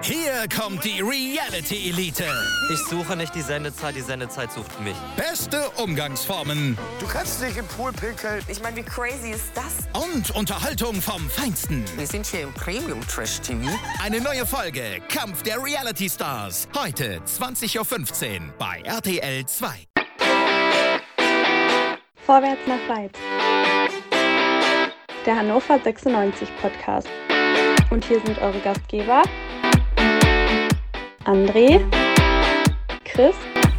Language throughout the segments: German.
Hier kommt die Reality Elite. Ich suche nicht die Sendezeit sucht mich. Beste Umgangsformen. Du kannst nicht im Pool pinkeln. Ich meine, wie crazy ist das? Und Unterhaltung vom Feinsten. Wir sind hier im Premium-Trash-TV. Eine neue Folge Kampf der Reality Stars. Heute 20.15 Uhr bei RTL 2. Vorwärts nach weit. Der Hannover 96 Podcast. Und hier sind eure Gastgeber André, Chris,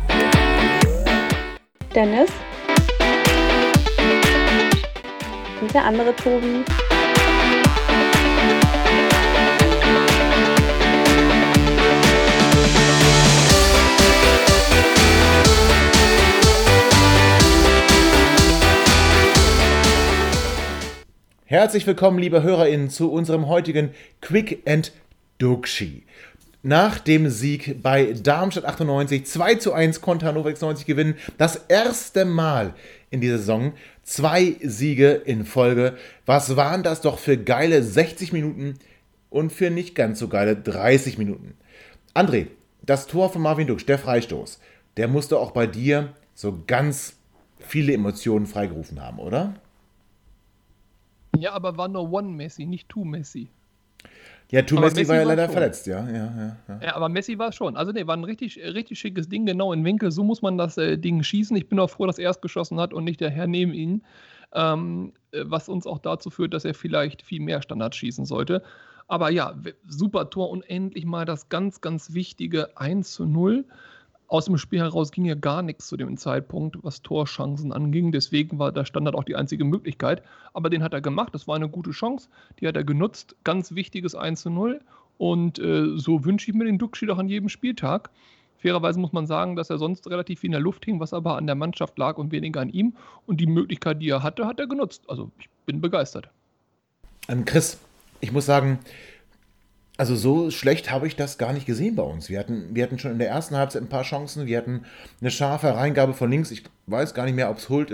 Dennis und der andere Tobi. Herzlich willkommen, liebe HörerInnen, zu unserem heutigen Quick and Duxi. Nach dem Sieg bei Darmstadt 98, 2:1 konnte Hannover 96 gewinnen. Das erste Mal in dieser Saison 2 Siege in Folge. Was waren das doch für geile 60 Minuten und für nicht ganz so geile 30 Minuten. André, das Tor von Marvin Duksch, der Freistoß, der musste auch bei dir so ganz viele Emotionen freigerufen haben, oder? Ja, aber war nur One Messi, nicht Two Messi. Ja, Two Messi war ja leider schon verletzt, ja. Ja, aber Messi war es schon. Also war ein richtig schickes Ding, genau in Winkel. So muss man das Ding schießen. Ich bin auch froh, dass er es geschossen hat und nicht der Herr neben ihm. Was uns auch dazu führt, dass er vielleicht viel mehr Standards schießen sollte. Aber ja, super Tor und endlich mal das ganz, ganz wichtige 1:0. Aus dem Spiel heraus ging ja gar nichts zu dem Zeitpunkt, was Torchancen anging. Deswegen war der Standard auch die einzige Möglichkeit. Aber den hat er gemacht. Das war eine gute Chance. Die hat er genutzt. Ganz wichtiges 1:0. Und so wünsche ich mir den Duxi doch an jedem Spieltag. Fairerweise muss man sagen, dass er sonst relativ viel in der Luft hing, was aber an der Mannschaft lag und weniger an ihm. Und die Möglichkeit, die er hatte, hat er genutzt. Also ich bin begeistert. Chris, ich muss sagen, also so schlecht habe ich das gar nicht gesehen bei uns. Wir hatten schon in der ersten Halbzeit ein paar Chancen. Wir hatten eine scharfe Reingabe von links. Ich weiß gar nicht mehr, ob es Hult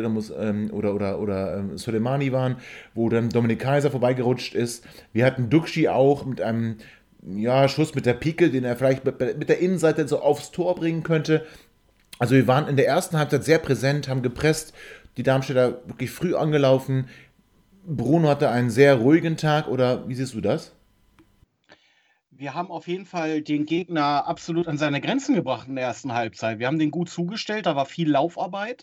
oder Soleimani waren, wo dann Dominik Kaiser vorbeigerutscht ist. Wir hatten Duxi auch mit einem Schuss mit der Pike, den er vielleicht mit der Innenseite so aufs Tor bringen könnte. Also wir waren in der ersten Halbzeit sehr präsent, haben gepresst, die Darmstädter wirklich früh angelaufen. Bruno hatte einen sehr ruhigen Tag, oder wie siehst du das? Wir haben auf jeden Fall den Gegner absolut an seine Grenzen gebracht in der ersten Halbzeit. Wir haben den gut zugestellt, da war viel Laufarbeit.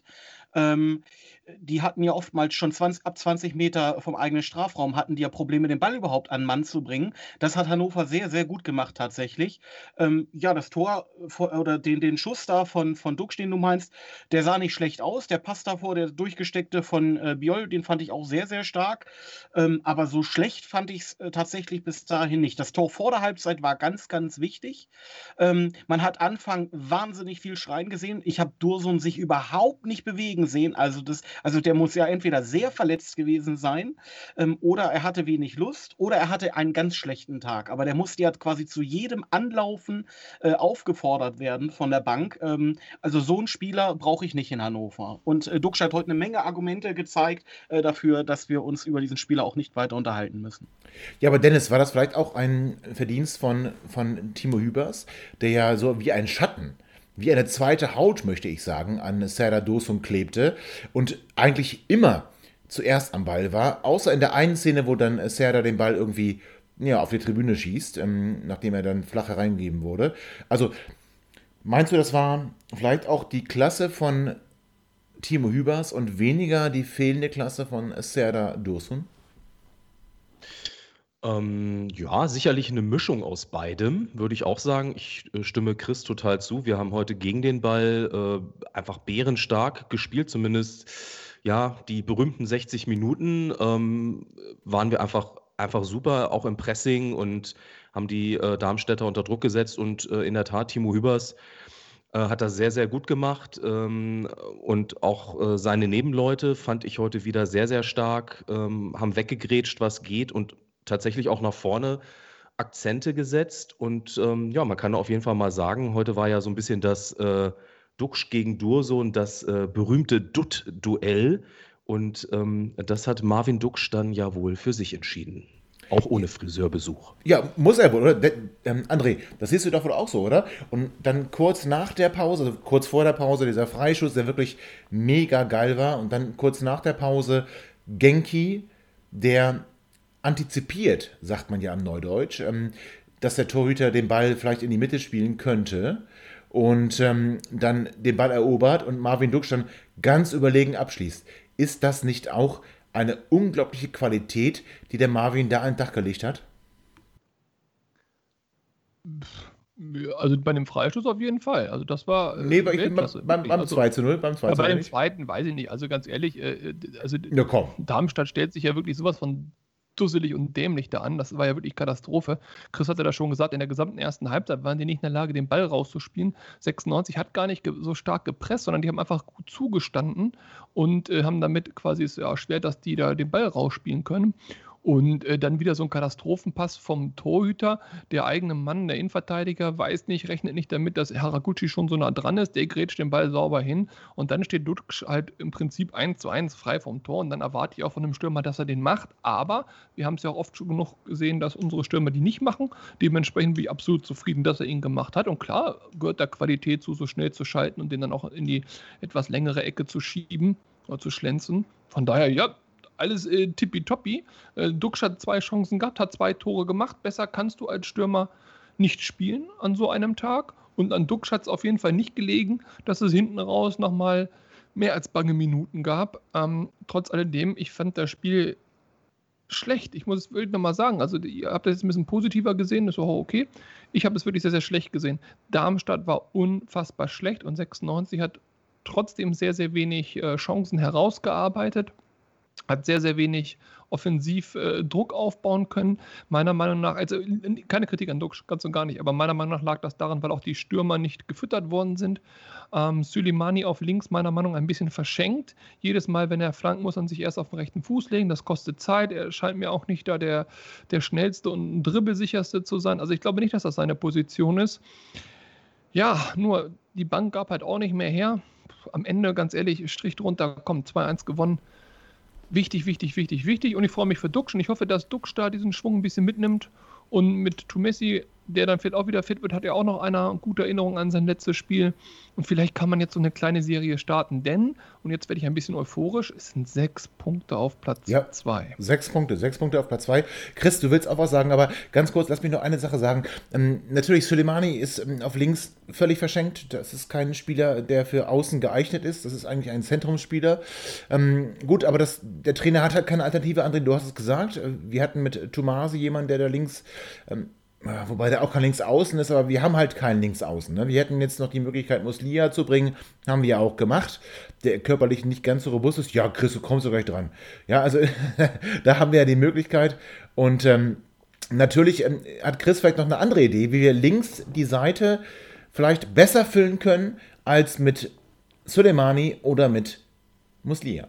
Die hatten ja oftmals schon ab 20 Meter vom eigenen Strafraum, hatten die ja Probleme, den Ball überhaupt an den Mann zu bringen. Das hat Hannover sehr, sehr gut gemacht tatsächlich. Das Tor oder den Schuss da von Duksch, den du meinst, der sah nicht schlecht aus. Der Pass davor, der durchgesteckte von Biol, den fand ich auch sehr, sehr stark. Aber so schlecht fand ich es tatsächlich bis dahin nicht. Das Tor vor der Halbzeit war ganz, ganz wichtig. Man hat Anfang wahnsinnig viel schreien gesehen. Ich habe Dursun sich überhaupt nicht bewegen sehen. Also der muss ja entweder sehr verletzt gewesen sein oder er hatte wenig Lust oder er hatte einen ganz schlechten Tag. Aber der musste ja quasi zu jedem Anlaufen aufgefordert werden von der Bank. Also so einen Spieler brauche ich nicht in Hannover. Und Duksch hat heute eine Menge Argumente gezeigt dafür, dass wir uns über diesen Spieler auch nicht weiter unterhalten müssen. Ja, aber Dennis, war das vielleicht auch ein Verdienst von Timo Hübers, der ja so wie ein Schatten, wie eine zweite Haut, möchte ich sagen, an Serdar Dursun klebte und eigentlich immer zuerst am Ball war, außer in der einen Szene, wo dann Serdar den Ball irgendwie auf die Tribüne schießt, nachdem er dann flach hereingegeben wurde. Also, meinst du, das war vielleicht auch die Klasse von Timo Hübers und weniger die fehlende Klasse von Serdar Dursun? Sicherlich eine Mischung aus beidem, würde ich auch sagen. Ich stimme Chris total zu. Wir haben heute gegen den Ball einfach bärenstark gespielt, zumindest die berühmten 60 Minuten waren wir einfach super, auch im Pressing, und haben die Darmstädter unter Druck gesetzt, und in der Tat, Timo Hübers hat das sehr, sehr gut gemacht, und auch seine Nebenleute fand ich heute wieder sehr, sehr stark, haben weggegrätscht, was geht, und tatsächlich auch nach vorne Akzente gesetzt. Und man kann auf jeden Fall mal sagen, heute war ja so ein bisschen das Duksch gegen Dursun, das berühmte Dutt-Duell. Und das hat Marvin Duksch dann ja wohl für sich entschieden. Auch ohne Friseurbesuch. Ja, muss er wohl, oder? André, das siehst du doch wohl auch so, oder? Und dann kurz nach der Pause, also kurz vor der Pause, dieser Freischuss, der wirklich mega geil war. Und dann kurz nach der Pause Genki, der antizipiert, sagt man ja am Neudeutsch, dass der Torhüter den Ball vielleicht in die Mitte spielen könnte und dann den Ball erobert und Marvin Duksch dann ganz überlegen abschließt. Ist das nicht auch eine unglaubliche Qualität, die der Marvin da an den Tag gelegt hat? Also bei dem Freistoß auf jeden Fall. Also das war Nee, ich bin beim 2:0, beim 2:0. Ja, bei dem zweiten weiß ich nicht. Also ganz ehrlich, Ja, komm. Darmstadt stellt sich ja wirklich sowas von dusselig und dämlich da an. Das war ja wirklich Katastrophe. Chris hatte da schon gesagt, in der gesamten ersten Halbzeit waren die nicht in der Lage, den Ball rauszuspielen. 96 hat gar nicht so stark gepresst, sondern die haben einfach gut zugestanden und haben damit quasi es erschwert, dass die da den Ball rausspielen können. Und dann wieder so ein Katastrophenpass vom Torhüter. Der eigene Mann, der Innenverteidiger, weiß nicht, rechnet nicht damit, dass Haraguchi schon so nah dran ist. Der grätscht den Ball sauber hin. Und dann steht Duksch halt im Prinzip 1:1 frei vom Tor. Und dann erwarte ich auch von einem Stürmer, dass er den macht. Aber wir haben es ja auch oft schon genug gesehen, dass unsere Stürmer die nicht machen. Dementsprechend bin ich absolut zufrieden, dass er ihn gemacht hat. Und klar gehört da Qualität zu, so schnell zu schalten und den dann auch in die etwas längere Ecke zu schieben oder zu schlänzen. Von daher, ja, alles tippitoppi. Duksch hat 2 Chancen gehabt, hat 2 Tore gemacht. Besser kannst du als Stürmer nicht spielen an so einem Tag. Und an Duksch hat es auf jeden Fall nicht gelegen, dass es hinten raus nochmal mehr als bange Minuten gab. Trotz alledem, ich fand das Spiel schlecht. Ich muss es wirklich nochmal sagen. Also ihr habt das jetzt ein bisschen positiver gesehen, das war auch okay. Ich habe es wirklich sehr, sehr schlecht gesehen. Darmstadt war unfassbar schlecht und 96 hat trotzdem sehr, sehr wenig Chancen herausgearbeitet. Hat sehr, sehr wenig offensiv Druck aufbauen können. Meiner Meinung nach, also keine Kritik an Duksch, ganz und gar nicht, aber meiner Meinung nach lag das daran, weil auch die Stürmer nicht gefüttert worden sind. Süleymani auf links, meiner Meinung nach, ein bisschen verschenkt. Jedes Mal, wenn er flanken muss, er sich erst auf den rechten Fuß legen. Das kostet Zeit. Er scheint mir auch nicht da der schnellste und dribbelsicherste zu sein. Also ich glaube nicht, dass das seine Position ist. Ja, nur die Bank gab halt auch nicht mehr her. Am Ende, ganz ehrlich, Strich drunter, komm, 2:1 gewonnen. Wichtig, wichtig, wichtig, wichtig. Und ich freue mich für Duksch. Und ich hoffe, dass Duksch da diesen Schwung ein bisschen mitnimmt. Und mit Tumessi, der dann vielleicht auch wieder fit wird, hat ja auch noch eine gute Erinnerung an sein letztes Spiel. Und vielleicht kann man jetzt so eine kleine Serie starten. Denn, und jetzt werde ich ein bisschen euphorisch, es sind 6 Punkte auf Platz 2. 6 Punkte auf Platz 2. Chris, du willst auch was sagen, aber ganz kurz, lass mich noch eine Sache sagen. Natürlich, Süleymani ist auf links völlig verschenkt. Das ist kein Spieler, der für außen geeignet ist. Das ist eigentlich ein Zentrumsspieler. Gut, aber der Trainer hat halt keine Alternative. André, du hast es gesagt. Wir hatten mit Tomasi jemanden, der da links... wobei der auch kein Linksaußen ist, aber wir haben halt keinen Linksaußen. Ne? Wir hätten jetzt noch die Möglichkeit, Muslia zu bringen, haben wir ja auch gemacht, der körperlich nicht ganz so robust ist. Ja, Chris, du kommst doch gleich dran. Ja, also da haben wir ja die Möglichkeit und natürlich hat Chris vielleicht noch eine andere Idee, wie wir links die Seite vielleicht besser füllen können, als mit Süleymani oder mit Muslia.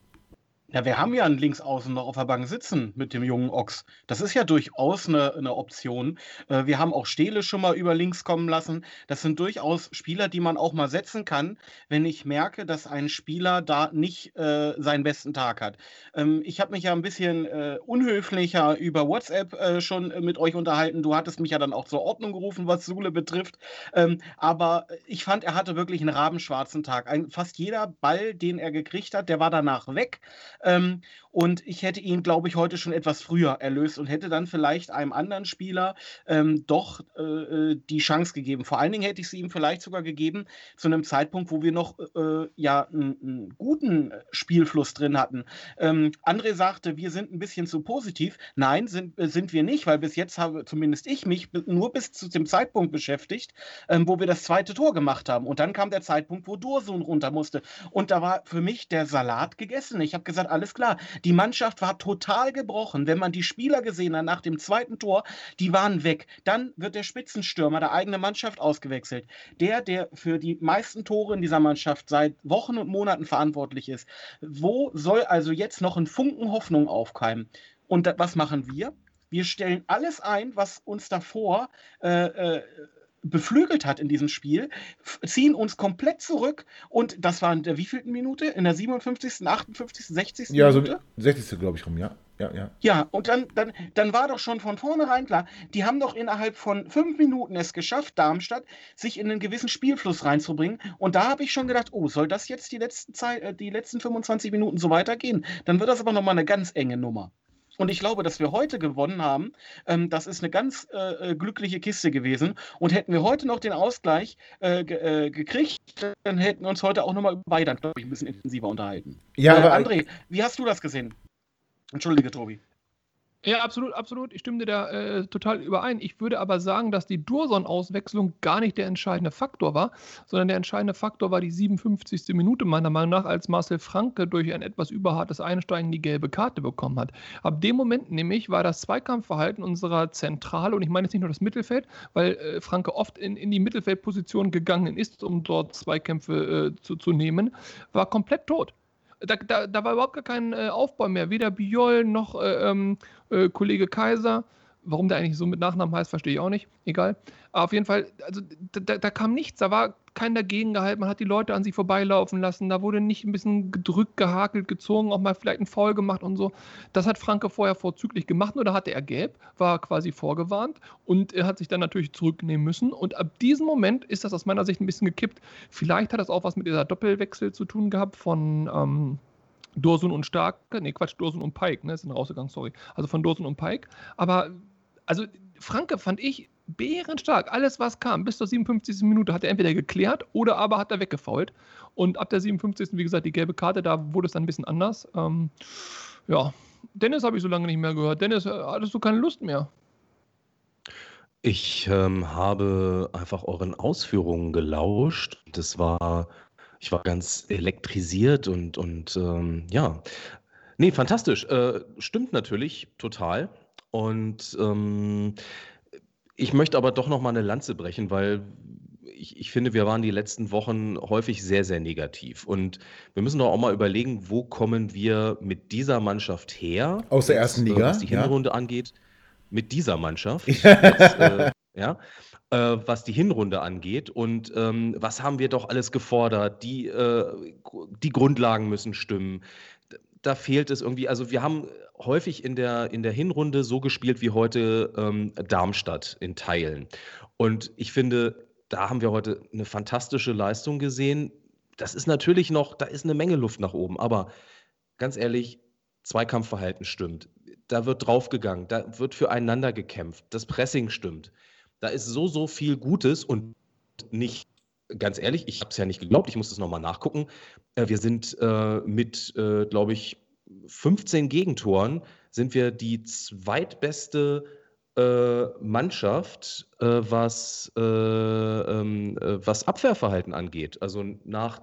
Ja, wir haben ja einen Linksaußen noch auf der Bank sitzen mit dem jungen Ochs. Das ist ja durchaus eine Option. Wir haben auch Steele schon mal über links kommen lassen. Das sind durchaus Spieler, die man auch mal setzen kann, wenn ich merke, dass ein Spieler da nicht seinen besten Tag hat. Ich habe mich ja ein bisschen unhöflicher über WhatsApp schon mit euch unterhalten. Du hattest mich ja dann auch zur Ordnung gerufen, was Sule betrifft. Aber ich fand, er hatte wirklich einen rabenschwarzen Tag. Fast jeder Ball, den er gekriegt hat, der war danach weg. Und ich hätte ihn, glaube ich, heute schon etwas früher erlöst und hätte dann vielleicht einem anderen Spieler doch die Chance gegeben. Vor allen Dingen hätte ich sie ihm vielleicht sogar gegeben zu einem Zeitpunkt, wo wir noch einen guten Spielfluss drin hatten. André sagte, wir sind ein bisschen zu positiv. Nein, sind wir nicht, weil bis jetzt habe zumindest ich mich nur bis zu dem Zeitpunkt beschäftigt, wo wir das zweite Tor gemacht haben. Und dann kam der Zeitpunkt, wo Dursun runter musste. Und da war für mich der Salat gegessen. Ich habe gesagt, alles klar, die Mannschaft war total gebrochen. Wenn man die Spieler gesehen hat nach dem zweiten Tor, die waren weg. Dann wird der Spitzenstürmer der eigenen Mannschaft ausgewechselt. Der für die meisten Tore in dieser Mannschaft seit Wochen und Monaten verantwortlich ist. Wo soll also jetzt noch ein Funken Hoffnung aufkeimen? Und was machen wir? Wir stellen alles ein, was uns davor beflügelt hat in diesem Spiel, ziehen uns komplett zurück und das war in der wievielten Minute? In der 57., 58., 60. Ja, Minute? so 60. glaube ich rum, ja. Ja. Ja, und dann war doch schon von vornherein klar, die haben doch innerhalb von 5 Minuten es geschafft, Darmstadt, sich in einen gewissen Spielfluss reinzubringen. Und da habe ich schon gedacht, oh, soll das jetzt die letzten 25 Minuten so weitergehen? Dann wird das aber nochmal eine ganz enge Nummer. Und ich glaube, dass wir heute gewonnen haben, das ist eine ganz glückliche Kiste gewesen. Und hätten wir heute noch den Ausgleich gekriegt, dann hätten wir uns heute auch nochmal über Weidand, glaube ich, ein bisschen intensiver unterhalten. Ja, aber André, wie hast du das gesehen? Entschuldige, Tobi. Ja, absolut, absolut. Ich stimme dir da total überein. Ich würde aber sagen, dass die Dursun-Auswechslung gar nicht der entscheidende Faktor war, sondern der entscheidende Faktor war die 57. Minute meiner Meinung nach, als Marcel Franke durch ein etwas überhartes Einsteigen die gelbe Karte bekommen hat. Ab dem Moment nämlich war das Zweikampfverhalten unserer Zentrale, und ich meine jetzt nicht nur das Mittelfeld, weil Franke oft in die Mittelfeldposition gegangen ist, um dort Zweikämpfe zu nehmen, war komplett tot. Da war überhaupt gar kein Aufbau mehr. Weder Biol noch Kollege Kaiser. Warum der eigentlich so mit Nachnamen heißt, verstehe ich auch nicht. Egal. Aber auf jeden Fall, also da kam nichts. Da war kein Dagegengehalten. Man hat die Leute an sich vorbeilaufen lassen. Da wurde nicht ein bisschen gedrückt, gehakelt, gezogen, auch mal vielleicht einen Foul gemacht und so. Das hat Franke vorher vorzüglich gemacht. Nur da hatte er gelb, war quasi vorgewarnt und er hat sich dann natürlich zurücknehmen müssen. Und ab diesem Moment ist das aus meiner Sicht ein bisschen gekippt. Vielleicht hat das auch was mit dieser Doppelwechsel zu tun gehabt von Dursun und Starke. Nee, Quatsch, Dursun und Pike, ne? Ist ein rausgegangen, sorry. Also von Dursun und Pike. Aber, also Franke fand ich bärenstark. Alles, was kam, bis zur 57. Minute hat er entweder geklärt oder aber hat er weggefault. Und ab der 57. wie gesagt, die gelbe Karte, da wurde es dann ein bisschen anders. Ja, Dennis habe ich so lange nicht mehr gehört. Dennis, hattest du keine Lust mehr? Ich habe einfach euren Ausführungen gelauscht. Ich war ganz elektrisiert und ja. Nee, fantastisch. Stimmt natürlich total. Und ich möchte aber doch noch mal eine Lanze brechen, weil ich finde, wir waren die letzten Wochen häufig sehr, sehr negativ. Und wir müssen doch auch mal überlegen, wo kommen wir mit dieser Mannschaft her? Aus der ersten Liga, was die ja. Hinrunde angeht. Mit dieser Mannschaft. Ja. Ja. Was die Hinrunde angeht. Und was haben wir doch alles gefordert? Die Grundlagen müssen stimmen. Da fehlt es irgendwie. Also wir haben häufig in der Hinrunde so gespielt wie heute Darmstadt in Teilen. Und ich finde, da haben wir heute eine fantastische Leistung gesehen. Das ist natürlich noch, da ist eine Menge Luft nach oben. Aber ganz ehrlich, Zweikampfverhalten stimmt. Da wird draufgegangen, da wird füreinander gekämpft. Das Pressing stimmt. Da ist so viel Gutes und nicht, ganz ehrlich, ich habe es ja nicht geglaubt, ich muss es nochmal nachgucken. Wir sind mit, glaube ich, 15 Gegentoren sind wir die zweitbeste Mannschaft, was Abwehrverhalten angeht. Also nach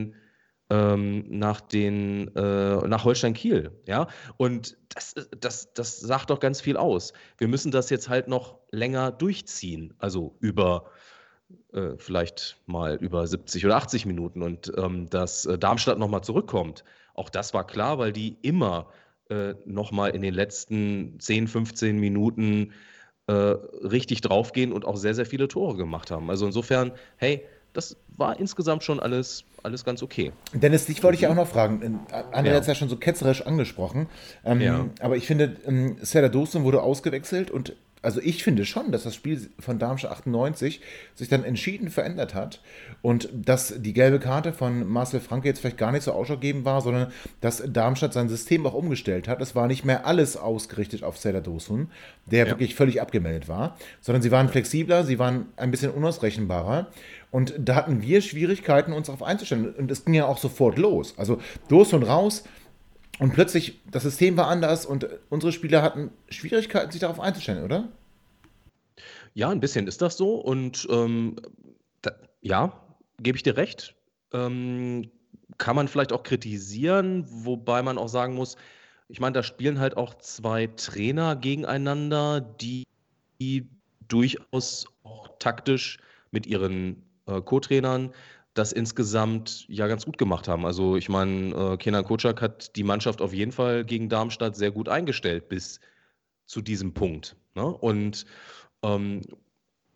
Holstein Kiel, ja, und das sagt doch ganz viel aus. Wir müssen das jetzt halt noch länger durchziehen, also vielleicht mal über 70 oder 80 Minuten und dass Darmstadt nochmal zurückkommt. Auch das war klar, weil die immer nochmal in den letzten 10, 15 Minuten richtig draufgehen und auch sehr, sehr viele Tore gemacht haben. Also insofern, hey, das war insgesamt schon alles ganz okay. Dennis, dich wollte ich ja auch noch fragen. André Ja. hat es ja schon so ketzerisch angesprochen. Ja. Aber ich finde, Serdar Dursun wurde ausgewechselt und also ich finde schon, dass das Spiel von Darmstadt 98 sich dann entschieden verändert hat und dass die gelbe Karte von Marcel Franke jetzt vielleicht gar nicht so ausschlaggebend war, sondern dass Darmstadt sein System auch umgestellt hat. Es war nicht mehr alles ausgerichtet auf Serdar Dursun, der wirklich völlig abgemeldet war, sondern sie waren flexibler, sie waren ein bisschen unausrechenbarer. Und da hatten wir Schwierigkeiten, uns darauf einzustellen. Und es ging ja auch sofort los. Also Dursun raus und plötzlich das System war anders und unsere Spieler hatten Schwierigkeiten, sich darauf einzustellen, oder? Ja, ein bisschen ist das so und ja, gebe ich dir recht. Kann man vielleicht auch kritisieren, wobei man auch sagen muss, ich meine, da spielen halt auch zwei Trainer gegeneinander, die durchaus auch taktisch mit ihren Co-Trainern das insgesamt ja ganz gut gemacht haben. Also ich meine, Kenan Kocak hat die Mannschaft auf jeden Fall gegen Darmstadt sehr gut eingestellt bis zu diesem Punkt. Ne? Und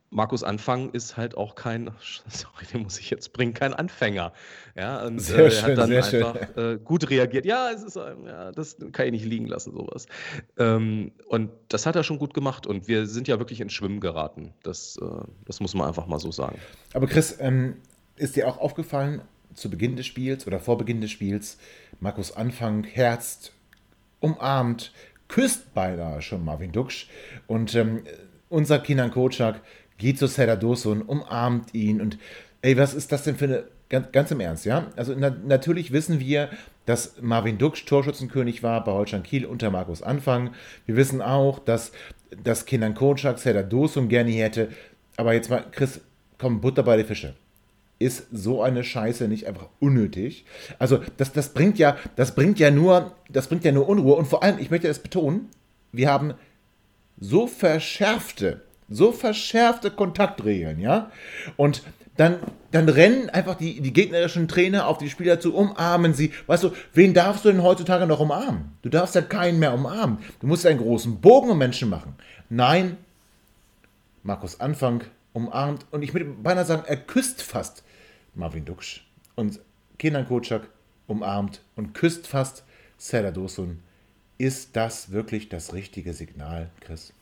Markus Anfang ist halt auch kein, sorry, den muss ich jetzt bringen, kein Anfänger. Ja, und Sehr er schön, hat dann sehr schön. einfach gut reagiert. Ja, das kann ich nicht liegen lassen, sowas. Und das hat er schon gut gemacht und wir sind ja wirklich ins Schwimmen geraten. Das muss man einfach mal so sagen. Aber Chris, ist dir auch aufgefallen, zu Beginn des Spiels oder vor Beginn des Spiels, Markus Anfang herzt, umarmt, küsst beinahe schon Marvin Duksch und unser Kenan Kocak geht zu Serdar Dursun, umarmt ihn und ey, was ist das denn für eine, ganz im Ernst, ja? Also natürlich wissen wir, dass Marvin Duksch Torschützenkönig war bei Holstein Kiel unter Markus Anfang. Wir wissen auch, dass Kenan Kocak Serdar Dursun gerne hätte. Aber jetzt mal, Chris, komm, Butter bei die Fische. Ist so eine Scheiße nicht einfach unnötig? Also das bringt ja nur Unruhe. Und vor allem, ich möchte es betonen, wir haben so verschärfte Kontaktregeln, ja? Und dann rennen einfach die gegnerischen Trainer auf die Spieler zu, umarmen sie. Weißt du, wen darfst du denn heutzutage noch umarmen? Du darfst ja keinen mehr umarmen. Du musst einen großen Bogen um Menschen machen. Nein, Markus Anfang umarmt und ich würde beinahe sagen, er küsst fast Marvin Duksch. Und Kenan Kocak umarmt und küsst fast Serdar Dursun. Ist das wirklich das richtige Signal, Chris?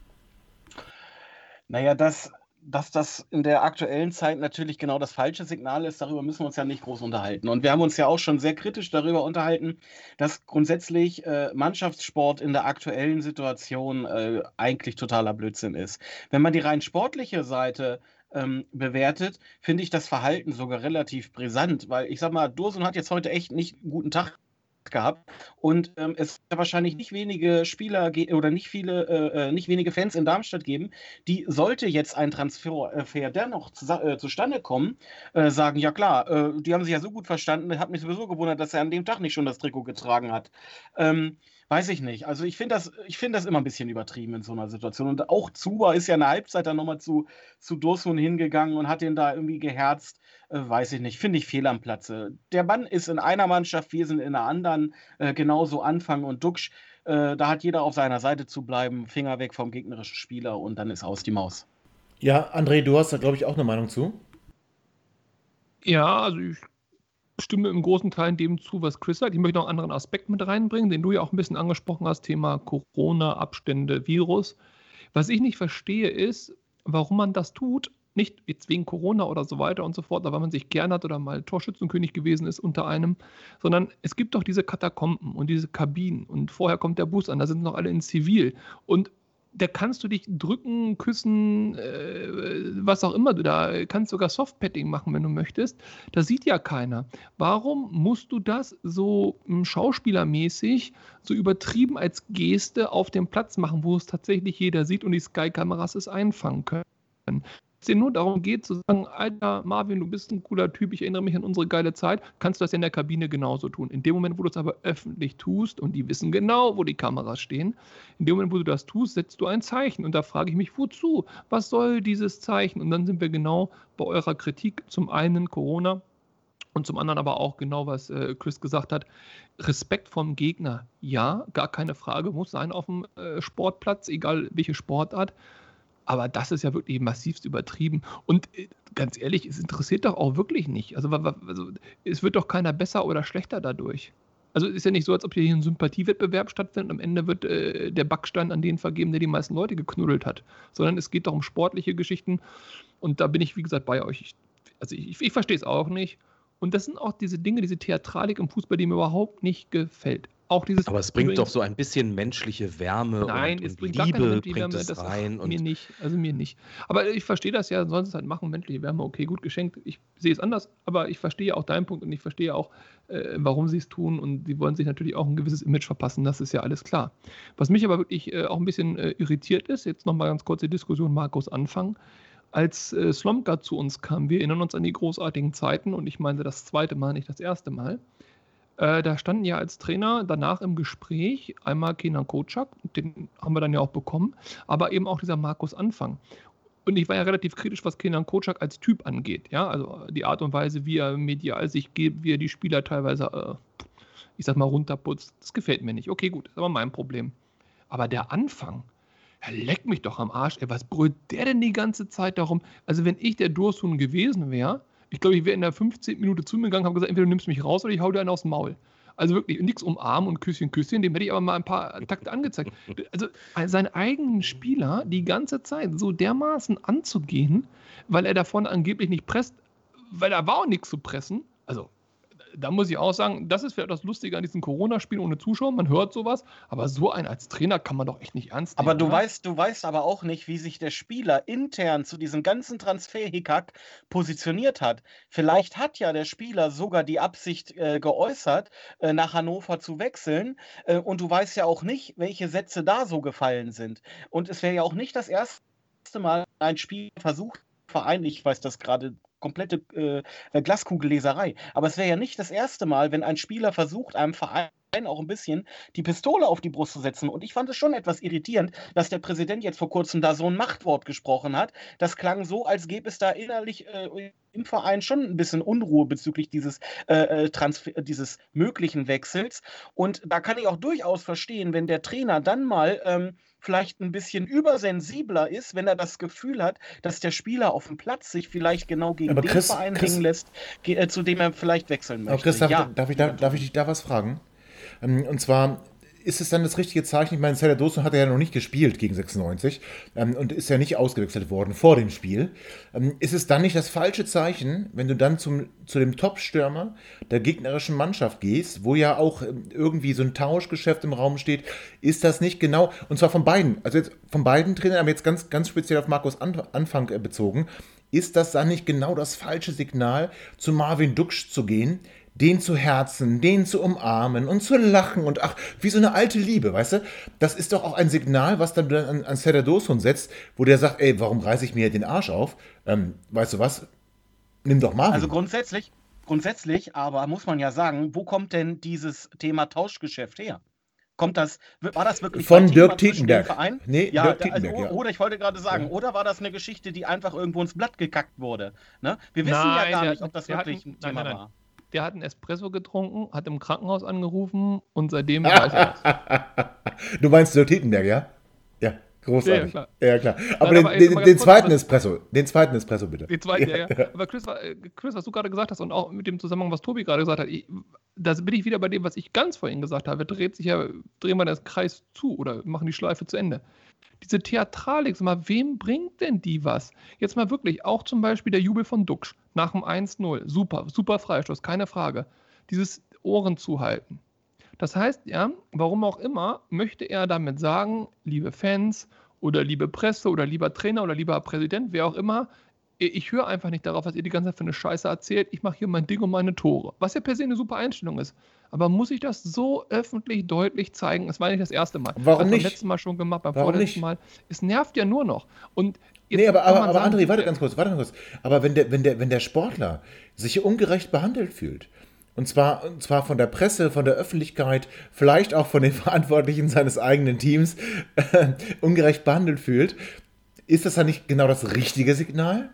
Naja, dass das in der aktuellen Zeit natürlich genau das falsche Signal ist, darüber müssen wir uns ja nicht groß unterhalten. Und wir haben uns ja auch schon sehr kritisch darüber unterhalten, dass grundsätzlich Mannschaftssport in der aktuellen Situation eigentlich totaler Blödsinn ist. Wenn man die rein sportliche Seite bewertet, finde ich das Verhalten sogar relativ brisant, weil ich sag mal, Dursun hat jetzt heute echt nicht einen guten Tag gehabt und es wird wahrscheinlich nicht wenige Spieler oder nicht wenige Fans in Darmstadt geben, die, sollte jetzt ein Transfer dennoch zustande kommen, sagen, ja klar, die haben sich ja so gut verstanden, hat mich sowieso gewundert, dass er an dem Tag nicht schon das Trikot getragen hat. Weiß ich nicht. Also ich finde das immer ein bisschen übertrieben in so einer Situation. Und auch Zuba ist ja in der Halbzeit dann nochmal zu Dursun hingegangen und hat den da irgendwie geherzt. Weiß ich nicht. Finde ich fehl am Platze. Der Mann ist in einer Mannschaft, wir sind in einer anderen. Genauso Anfang und Duksch. Da hat jeder auf seiner Seite zu bleiben. Finger weg vom gegnerischen Spieler und dann ist aus die Maus. Ja, André, du hast da, glaube ich, auch eine Meinung zu. Ja, also ich stimme im großen Teil dem zu, was Chris sagt. Ich möchte noch einen anderen Aspekt mit reinbringen, den du ja auch ein bisschen angesprochen hast, Thema Corona, Abstände, Virus. Was ich nicht verstehe ist, warum man das tut, nicht jetzt wegen Corona oder so weiter und so fort, weil man sich gern hat oder mal Torschützenkönig gewesen ist unter einem, sondern es gibt doch diese Katakomben und diese Kabinen und vorher kommt der Bus an, da sind noch alle in Zivil und da kannst du dich drücken, küssen, was auch immer du da, kannst sogar Softpadding machen, wenn du möchtest. Das sieht ja keiner. Warum musst du das so schauspielermäßig, so übertrieben als Geste auf dem Platz machen, wo es tatsächlich jeder sieht und die Sky-Kameras es einfangen können? Es dir nur darum geht, zu sagen, Alter, Marvin, du bist ein cooler Typ, ich erinnere mich an unsere geile Zeit, kannst du das in der Kabine genauso tun. In dem Moment, wo du es aber öffentlich tust, und die wissen genau, wo die Kameras stehen, in dem Moment, wo du das tust, setzt du ein Zeichen. Und da frage ich mich, wozu? Was soll dieses Zeichen? Und dann sind wir genau bei eurer Kritik. Zum einen Corona und zum anderen aber auch genau, was Chris gesagt hat, Respekt vom Gegner. Ja, gar keine Frage, muss sein auf dem Sportplatz, egal welche Sportart. Aber das ist ja wirklich massivst übertrieben. Und ganz ehrlich, es interessiert doch auch wirklich nicht. Also es wird doch keiner besser oder schlechter dadurch. Also es ist ja nicht so, als ob hier ein Sympathiewettbewerb stattfindet und am Ende wird der Backstein an den vergeben, der die meisten Leute geknuddelt hat. Sondern es geht doch um sportliche Geschichten. Und da bin ich, wie gesagt, bei euch. Ich verstehe es auch nicht. Und das sind auch diese Dinge, diese Theatralik im Fußball, die mir überhaupt nicht gefällt. Auch dieses Aber es bringt doch so ein bisschen menschliche Wärme Nein, und es bringt gar keine Liebe menschliche bringt Wärme. es Das rein. mir nicht. Also mir nicht. Aber ich verstehe das ja, sollen sie es halt machen, menschliche Wärme, okay, gut geschenkt. Ich sehe es anders, aber ich verstehe auch deinen Punkt und ich verstehe auch, warum sie es tun und sie wollen sich natürlich auch ein gewisses Image verpassen, das ist ja alles klar. Was mich aber wirklich auch ein bisschen irritiert ist, jetzt nochmal ganz kurz die Diskussion Markus Anfang. Als Slomka zu uns kam, wir erinnern uns an die großartigen Zeiten und ich meine das zweite Mal, nicht das erste Mal. Da standen ja als Trainer danach im Gespräch einmal Kenan Kocak, den haben wir dann ja auch bekommen, aber eben auch dieser Markus Anfang. Und ich war ja relativ kritisch, was Kenan Kocak als Typ angeht. Ja? Also die Art und Weise, wie er medial sich gibt, wie er die Spieler teilweise, ich sag mal, runterputzt, das gefällt mir nicht. Okay, gut, das ist aber mein Problem. Aber der Anfang, leck mich doch am Arsch, ey, was brüllt der denn die ganze Zeit darum? Also wenn ich der Dursthuhn gewesen wäre, ich glaube, ich wäre in der 15. Minute zu mir gegangen, habe gesagt, entweder du nimmst mich raus oder ich hau dir einen aus dem Maul. Also wirklich, nichts umarmen und Küsschen, dem hätte ich aber mal ein paar Takte angezeigt. Also seinen eigenen Spieler die ganze Zeit so dermaßen anzugehen, weil er davon angeblich nicht presst, weil da war auch nichts zu pressen. Also da muss ich auch sagen, das ist vielleicht das Lustige an diesen Corona-Spielen ohne Zuschauer, man hört sowas, aber so einen als Trainer kann man doch echt nicht ernst nehmen. Aber du oder? weißt aber auch nicht, wie sich der Spieler intern zu diesem ganzen Transfer-Hickhack positioniert hat. Vielleicht hat ja der Spieler sogar die Absicht geäußert, nach Hannover zu wechseln. Und du weißt ja auch nicht, welche Sätze da so gefallen sind. Und es wäre ja auch nicht das erste Mal ein Spieler versucht, Verein, ich weiß das gerade komplette Glaskugelleserei, aber es wäre ja nicht das erste Mal, wenn ein Spieler versucht, einem Verein auch ein bisschen die Pistole auf die Brust zu setzen. Und ich fand es schon etwas irritierend, dass der Präsident jetzt vor kurzem da so ein Machtwort gesprochen hat. Das klang so, als gäbe es da innerlich im Verein schon ein bisschen Unruhe bezüglich dieses möglichen Wechsels. Und da kann ich auch durchaus verstehen, wenn der Trainer dann mal vielleicht ein bisschen übersensibler ist, wenn er das Gefühl hat, dass der Spieler auf dem Platz sich vielleicht genau gegen den Verein bringen lässt, zu dem er vielleicht wechseln möchte. Aber Chris, darf ich dich da was fragen? Und zwar, ist es dann das richtige Zeichen? Ich meine, Serdar Dursun hat ja noch nicht gespielt gegen 96 und ist ja nicht ausgewechselt worden vor dem Spiel. Ist es dann nicht das falsche Zeichen, wenn du dann zu dem Top-Stürmer der gegnerischen Mannschaft gehst, wo ja auch irgendwie so ein Tauschgeschäft im Raum steht? Ist das nicht genau, und zwar von beiden, also jetzt von beiden Trainern, aber jetzt ganz, ganz speziell auf Markus Anfang bezogen, ist das dann nicht genau das falsche Signal, zu Marvin Duksch zu gehen, den zu herzen, den zu umarmen und zu lachen und ach, wie so eine alte Liebe, weißt du? Das ist doch auch ein Signal, was dann an Serdar Dursun setzt, wo der sagt, ey, warum reiße ich mir den Arsch auf? Weißt du was? Nimm doch Marvin. Also grundsätzlich, aber muss man ja sagen, wo kommt denn dieses Thema Tauschgeschäft her? War das wirklich von Dirk Tietenberg? Nee, ja, Dirk Tietenberg, ja. Oder ich wollte gerade sagen, oder war das eine Geschichte, die einfach irgendwo ins Blatt gekackt wurde? Ne? Wir wissen ja gar nicht, ob das wirklich ein Thema war. Der hat einen Espresso getrunken, hat im Krankenhaus angerufen und seitdem weiß er das. Du meinst Dirk Tietenberg, ja? Ja, großartig. Ja, klar. Aber Nein, den zweiten Espresso bitte. Den zweiten, ja. Aber Chris, was du gerade gesagt hast und auch mit dem Zusammenhang, was Tobi gerade gesagt hat, da bin ich wieder bei dem, was ich ganz vorhin gesagt habe. Drehen wir den Kreis zu oder machen die Schleife zu Ende. Diese Theatralik, sag mal, wem bringt denn die was? Jetzt mal wirklich, auch zum Beispiel der Jubel von Duksch nach dem 1-0. Super Freistoß, keine Frage. Dieses Ohren zuhalten. Das heißt, ja, warum auch immer, möchte er damit sagen, liebe Fans oder liebe Presse oder lieber Trainer oder lieber Präsident, wer auch immer, ich höre einfach nicht darauf, was ihr die ganze Zeit für eine Scheiße erzählt. Ich mache hier mein Ding und meine Tore. Was ja per se eine super Einstellung ist. Aber muss ich das so öffentlich deutlich zeigen? Es war nicht das erste Mal. Warum nicht? Beim letzten Mal schon gemacht, beim Warum vorletzten nicht? Mal. Es nervt ja nur noch. Und jetzt nee, aber sagen, André, warte ganz kurz. Aber wenn der Sportler sich ungerecht behandelt fühlt, und zwar von der Presse, von der Öffentlichkeit, vielleicht auch von den Verantwortlichen seines eigenen Teams, ungerecht behandelt fühlt, ist das dann nicht genau das richtige Signal?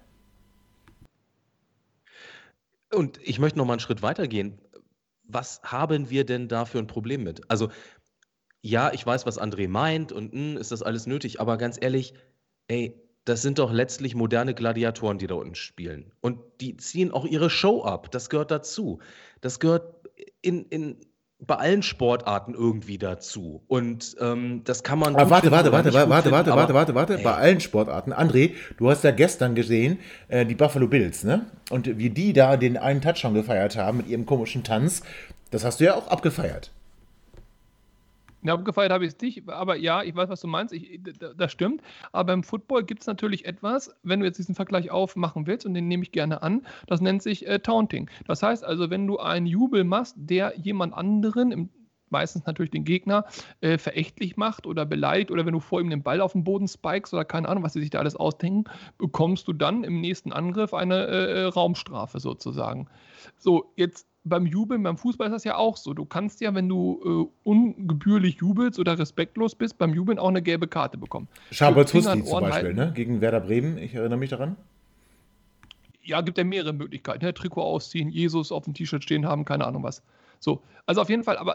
Und ich möchte noch mal einen Schritt weiter gehen. Was haben wir denn da für ein Problem mit? Also, ja, ich weiß, was André meint und ist das alles nötig, aber ganz ehrlich, ey, das sind doch letztlich moderne Gladiatoren, die da unten spielen. Und die ziehen auch ihre Show ab. Das gehört dazu. Das gehört bei allen Sportarten irgendwie dazu. Und das kann man. Warte. Bei allen Sportarten. André, du hast ja gestern gesehen, die Buffalo Bills, ne? Und wie die da den einen Touchdown gefeiert haben mit ihrem komischen Tanz, das hast du ja auch abgefeiert. Ja, abgefeiert habe ich es nicht, aber ja, ich weiß, was du meinst, das stimmt. Aber im Football gibt es natürlich etwas, wenn du jetzt diesen Vergleich aufmachen willst, und den nehme ich gerne an, das nennt sich Taunting. Das heißt also, wenn du einen Jubel machst, der jemand anderen, meistens natürlich den Gegner, verächtlich macht oder beleidigt, oder wenn du vor ihm den Ball auf den Boden spikest oder keine Ahnung, was sie sich da alles ausdenken, bekommst du dann im nächsten Angriff eine Raumstrafe sozusagen. So, jetzt beim Jubeln, beim Fußball ist das ja auch so. Du kannst ja, wenn du ungebührlich jubelst oder respektlos bist, beim Jubeln auch eine gelbe Karte bekommen. Schabels Husti zum Beispiel, ne? Gegen Werder Bremen, ich erinnere mich daran. Ja, gibt ja mehrere Möglichkeiten. Ne? Trikot ausziehen, Jesus auf dem T-Shirt stehen haben, keine Ahnung was. So, also auf jeden Fall, aber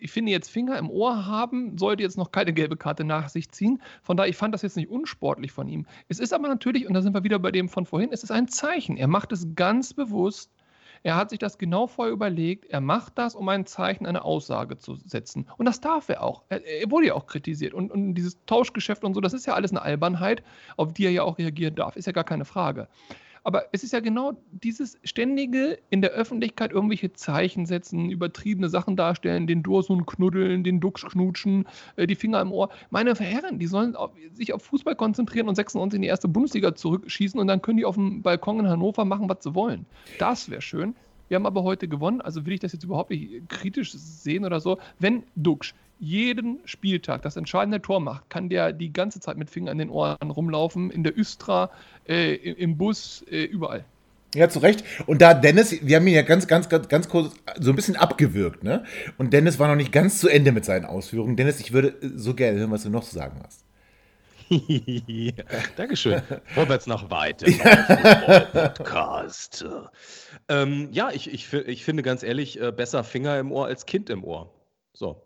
ich finde jetzt Finger im Ohr haben, sollte jetzt noch keine gelbe Karte nach sich ziehen. Von daher, ich fand das jetzt nicht unsportlich von ihm. Es ist aber natürlich, und da sind wir wieder bei dem von vorhin, es ist ein Zeichen. Er macht es ganz bewusst. Er hat sich das genau vorher überlegt. Er macht das, um ein Zeichen, eine Aussage zu setzen. Und das darf er auch. Er wurde ja auch kritisiert. Und dieses Tauschgeschäft und so, das ist ja alles eine Albernheit, auf die er ja auch reagieren darf. Ist ja gar keine Frage. Aber es ist ja genau dieses ständige in der Öffentlichkeit irgendwelche Zeichen setzen, übertriebene Sachen darstellen, den Dursun knuddeln, den Duxch knutschen, die Finger im Ohr. Meine Herren, die sollen sich auf Fußball konzentrieren und 96 in die erste Bundesliga zurückschießen und dann können die auf dem Balkon in Hannover machen, was sie wollen. Das wäre schön. Wir haben aber heute gewonnen, also will ich das jetzt überhaupt nicht kritisch sehen oder so. Wenn Duxch jeden Spieltag das entscheidende Tor macht, kann der die ganze Zeit mit Fingern in den Ohren rumlaufen, in der Östra, im Bus, überall. Ja, zu Recht. Und da Dennis, wir haben ihn ja ganz kurz so ein bisschen abgewürgt, ne? Und Dennis war noch nicht ganz zu Ende mit seinen Ausführungen. Dennis, ich würde so gerne hören, was du noch zu sagen hast. Ja, Dankeschön. Vorwärts nach weiter. Podcast. Ja, ich finde ganz ehrlich, besser Finger im Ohr als Kind im Ohr. So.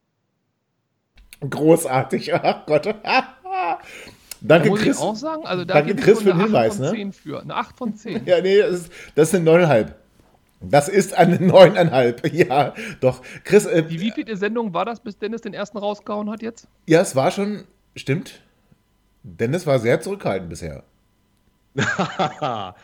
Großartig, ach Gott. Da Danke, muss Chris. Ich auch sagen, also da Danke, gibt Chris, es für den eine Hinweis, 8 von ne? 10 für. Eine 8 von 10. Ja, nee, das sind 9,5. Das ist eine 9,5. Ja, doch. Chris, Die wievielte Sendung war das, bis Dennis den ersten rausgehauen hat jetzt? ja, es war schon, stimmt. Dennis war sehr zurückhaltend bisher. Ja.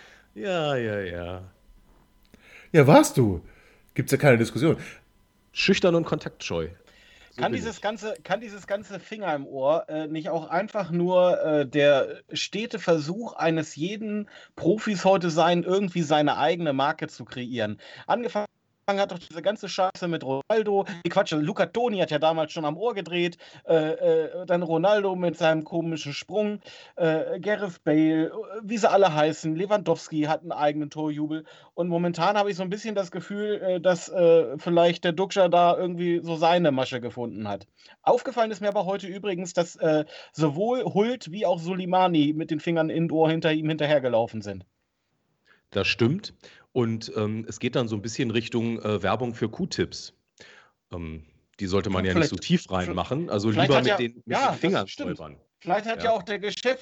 Ja, warst du. Gibt's ja keine Diskussion. Schüchtern und kontaktscheu. So Kann bin dieses ich. ganze Finger im Ohr nicht auch einfach nur der stete Versuch eines jeden Profis heute sein, irgendwie seine eigene Marke zu kreieren? Angefangen hat doch diese ganze Scheiße mit Ronaldo. Quatsch, Luca Toni hat ja damals schon am Ohr gedreht. Dann Ronaldo mit seinem komischen Sprung. Gareth Bale, wie sie alle heißen. Lewandowski hat einen eigenen Torjubel. Und momentan habe ich so ein bisschen das Gefühl, dass vielleicht der Duxcher da irgendwie so seine Masche gefunden hat. Aufgefallen ist mir aber heute übrigens, dass sowohl Hult wie auch Soleimani mit den Fingern in Ohr hinter ihm hinterhergelaufen sind. Das stimmt. Und es geht dann so ein bisschen Richtung Werbung für Q-Tips. Die sollte man ja nicht so tief reinmachen. Also vielleicht lieber hat mit ja- den ja, das Fingern stimmt. stolpern. Vielleicht hat Ja. ja auch der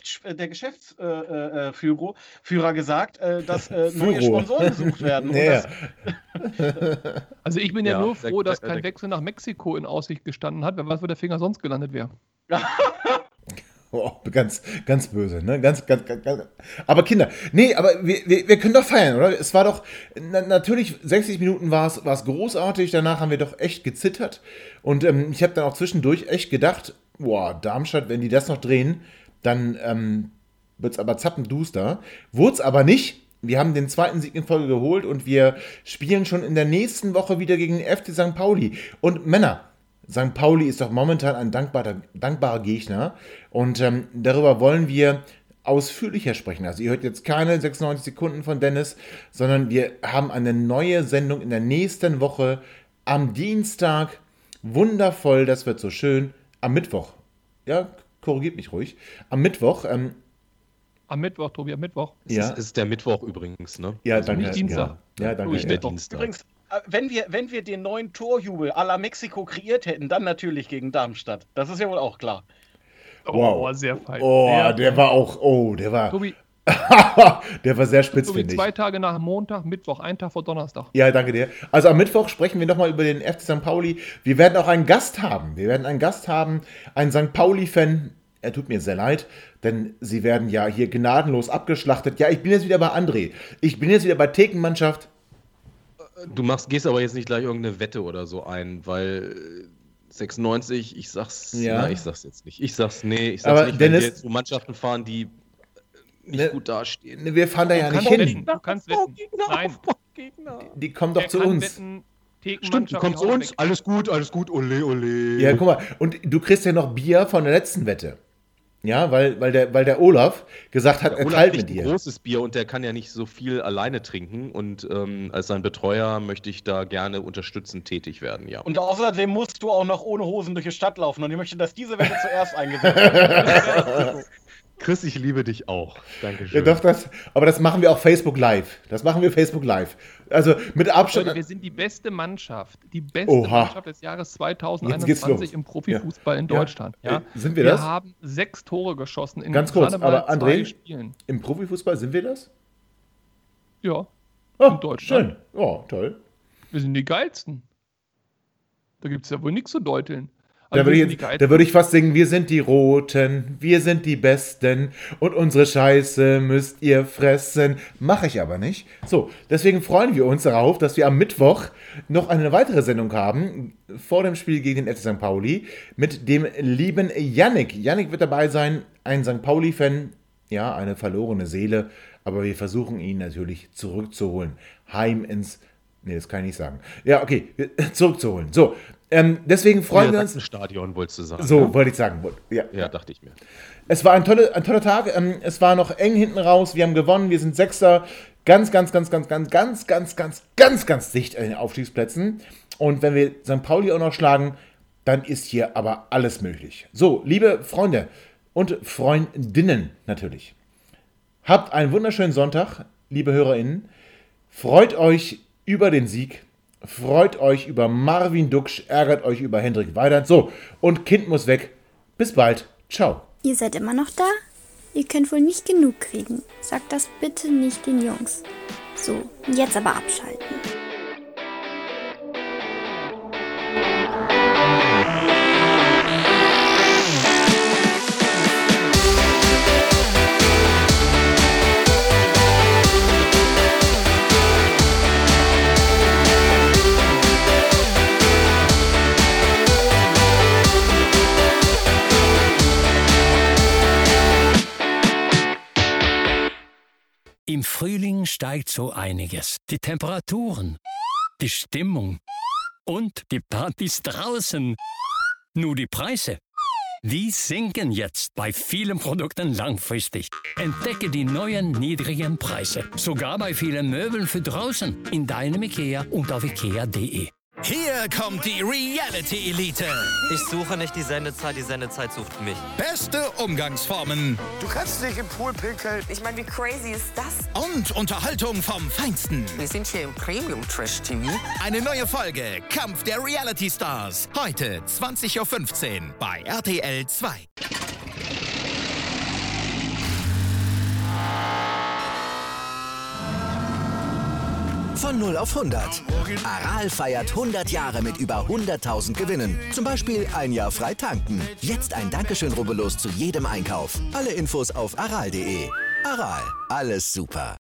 Geschäftsführer gesagt, dass neue Führer. Sponsoren gesucht werden. Und Ja. Also ich bin ja Ja, nur froh, dass der- kein Wechsel nach Mexiko in Aussicht gestanden hat. Wer weiß, wo der Finger sonst gelandet wäre. Oh, ganz böse, ne? Ganz. Aber Kinder, nee, aber wir können doch feiern, oder? Es war doch, natürlich, 60 Minuten war es großartig, danach haben wir doch echt gezittert. Und ich habe dann auch zwischendurch echt gedacht, boah, Darmstadt, wenn die das noch drehen, dann wird es aber zappenduster. Wurde es aber nicht. Wir haben den zweiten Sieg in Folge geholt und wir spielen schon in der nächsten Woche wieder gegen den FC St. Pauli. Und Männer, St. Pauli ist doch momentan ein dankbarer Gegner und darüber wollen wir ausführlicher sprechen. Also ihr hört jetzt keine 96 Sekunden von Dennis, sondern wir haben eine neue Sendung in der nächsten Woche am Dienstag. Wundervoll, das wird so schön. Am Mittwoch. Ja, korrigiert mich ruhig. Am Mittwoch. Am Mittwoch, Tobi, am Mittwoch. Ja, Es ist der Mittwoch übrigens, ne? ja, also danke. nicht Dienstag. Ja, danke. Nicht Nicht der Mittwoch. Dienstag. Übrigens, wenn wir den neuen Torjubel à la Mexiko kreiert hätten, dann natürlich gegen Darmstadt. Das ist ja wohl auch klar. Wow. Oh, sehr fein. Oh, Sehr der fein. war auch, der war Tobi, sehr spitz, Tobi, finde ich. 2 Tage nach Montag, Mittwoch, ein Tag vor Donnerstag. Ja, danke dir. Also am Mittwoch sprechen wir nochmal über den FC St. Pauli. Wir werden auch einen Gast haben. Einen St. Pauli-Fan. Er tut mir sehr leid, denn sie werden ja hier gnadenlos abgeschlachtet. Ja, ich bin jetzt wieder bei André. Ich bin jetzt wieder bei Thekenmannschaft. Gehst aber jetzt nicht gleich irgendeine Wette oder so ein, weil 96, ich sag's jetzt nicht. Aber wenn Dennis- wir jetzt so Mannschaften fahren, die nicht Ne- gut dastehen. Wir fahren da ja nicht hin. Du kannst wetten. Nein, Die kommen doch er zu kann uns. wetten, Stimmt, du Thekenmannschaft kommst zu haut uns, weg. alles gut, ole. Ja, guck mal. Und du kriegst ja noch Bier von der letzten Wette. Ja, weil der Olaf gesagt hat, Der er Olaf teilt kriegt mit ein dir. großes Bier und der kann ja nicht so viel alleine trinken und als sein Betreuer möchte ich da gerne unterstützend tätig werden, ja. Und außerdem musst du auch noch ohne Hosen durch die Stadt laufen. Und ich möchte, dass diese Wette zuerst eingesetzt wird. Chris, ich liebe dich auch. Ja, Dankeschön. doch, aber das machen wir auch Facebook Live. Das machen wir Facebook Live. Also mit Abstand. Leute, wir sind die beste Mannschaft. Die beste Oha. Mannschaft des Jahres Jetzt geht's 2021 los. im Profifußball in Ja. Deutschland. Ja. Sind wir das? Wir haben 6 Tore geschossen in Ganz kurz, gerade mal aber André, 2 Spielen. im Profifußball sind wir das? Ja, Oh, in Deutschland. schön. Oh, toll. Wir sind die Geilsten. Da gibt es ja wohl nichts zu deuteln. Da Also würde, wir ich, sind die da Geilsten. würde ich fast singen, wir sind die Roten, wir sind die Besten und unsere Scheiße müsst ihr fressen. Mache ich aber nicht. So, deswegen freuen wir uns darauf, dass wir am Mittwoch noch eine weitere Sendung haben, vor dem Spiel gegen den FC St. Pauli, mit dem lieben Yannick. Yannick wird dabei sein, ein St. Pauli-Fan, ja, eine verlorene Seele, aber wir versuchen ihn natürlich zurückzuholen. Heim ins... Nee, das kann ich nicht sagen. Ja, okay, zurückzuholen. So, deswegen freuen wir uns... Stadion wolltest du sagen. So, ne? wollte ich sagen. Ja. Ja, dachte ich mir. Es war ein toller Tag. Es war noch eng hinten raus. Wir haben gewonnen. Wir sind Sechster. Ganz dicht an den Aufstiegsplätzen. Und wenn wir St. Pauli auch noch schlagen, dann ist hier aber alles möglich. So, liebe Freunde und Freundinnen natürlich. Habt einen wunderschönen Sonntag, liebe HörerInnen. Freut euch über den Sieg. Freut euch über Marvin Duksch. Ärgert euch über Hendrik Weidand. So, und Kind muss weg. Bis bald. Ciao. Ihr seid immer noch da? Ihr könnt wohl nicht genug kriegen. Sagt das bitte nicht den Jungs. So, jetzt aber abschalten. Im Frühling steigt so einiges. Die Temperaturen, die Stimmung und die Partys draußen. Nur die Preise, die sinken jetzt bei vielen Produkten langfristig. Entdecke die neuen niedrigen Preise. Sogar bei vielen Möbeln für draußen. In deinem IKEA und auf ikea.de. Hier kommt die Reality Elite. Ich suche nicht die Sendezeit sucht mich. Beste Umgangsformen Du kannst nicht im Pool pinkeln. Ich meine, wie crazy ist das? und Unterhaltung vom Feinsten. Wir sind hier im Premium Trash TV. Eine neue Folge Kampf der Reality Stars. Heute 20.15 Uhr bei RTL 2. Von 0 auf 100. Aral feiert 100 Jahre mit über 100.000 Gewinnen. Zum Beispiel ein Jahr frei tanken. Jetzt ein Dankeschön, rubbellos zu jedem Einkauf. Alle Infos auf aral.de. Aral, alles super.